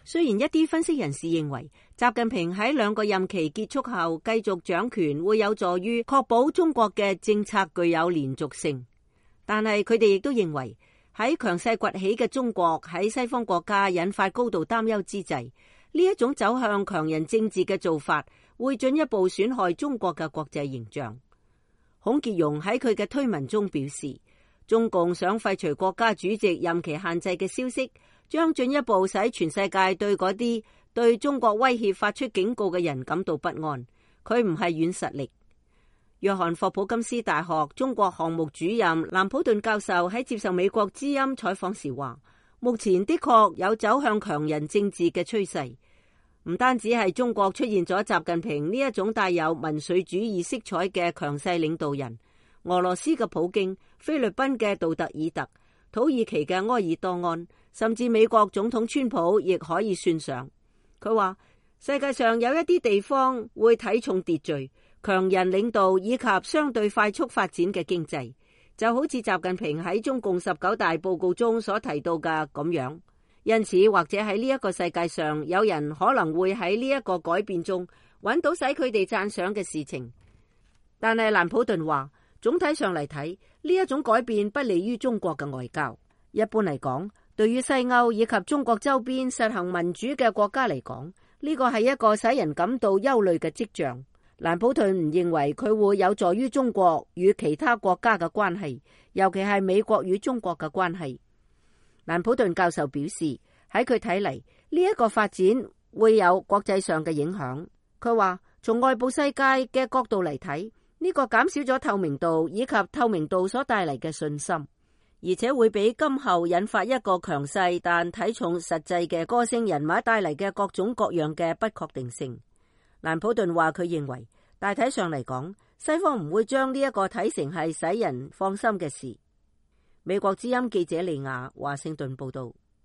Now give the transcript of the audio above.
雖然一啲分析人士認為習近平喺2個任期結束後繼續掌權會有助於確保中國嘅政策具有連續性，但係佢哋亦都認為喺強勢崛起嘅中國喺西方國家引發高度擔憂之際，呢一種走向強人政治嘅做法會進一步損害中國嘅國際形象。孔傑庸喺佢嘅推文中表示，中共想廢除國家主席任期限制嘅消息，將進一步使全世界對嗰啲對中國威脅發出警告嘅人感到不安。佢唔係軟實力。約翰霍普金斯大學中國項目主任蘭普頓教授喺接受美國之音採訪時話，目前的確有走向強人政治嘅趨勢，唔單止係中國出現咗習近平呢一種帶有民粹主義色彩嘅強勢領導人，俄羅斯嘅普京、菲律賓嘅杜特爾特、土耳其嘅埃爾多安，甚至美國總統川普亦可以算上。佢話世界上有一啲地方會睇重秩序、強人領導以及相對快速發展嘅經濟，就好似習近平喺中共19大報告中所提到嘅咁樣。因此，或者喺呢一個世界上，有人可能會喺呢一個改變中揾到使佢哋讚賞嘅事情。但係蘭普頓話，總體上嚟睇，呢一種改變不利於中國嘅外交。一般嚟講，對於西歐以及中國周邊實行民主嘅國家嚟講，呢個係一個使人感到憂慮嘅跡象。蘭普頓唔認為佢會有助於中國與其他國家嘅關係，尤其係美國與中國嘅關係。蘭普頓教授表示，喺佢睇嚟，呢一個發展會有國際上嘅影響。佢話，從外部世界嘅角度嚟睇，呢個減少咗透明度以及透明度所帶嚟嘅信心，而且會俾今後引發一個強勢但睇重實際嘅個性人物帶嚟嘅各種各樣嘅不確定性。蘭普頓話，佢認為大體上嚟講，西方唔會將呢一個睇成係使人放心嘅事。美國之音記者利亞華盛頓報道。